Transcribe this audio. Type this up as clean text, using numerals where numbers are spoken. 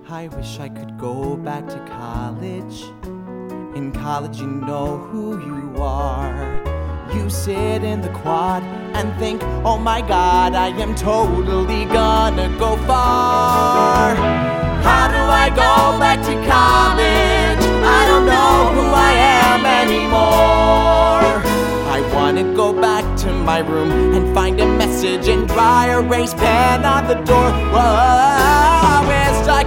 I wish I could go back to college. In college you know who you are. You sit in the quad and think, oh my God, I am totally gonna go far. How do I go back to college? I don't know who I am anymore. I wanna go back to my room and find a message and dry erase pen on the door. Whoa.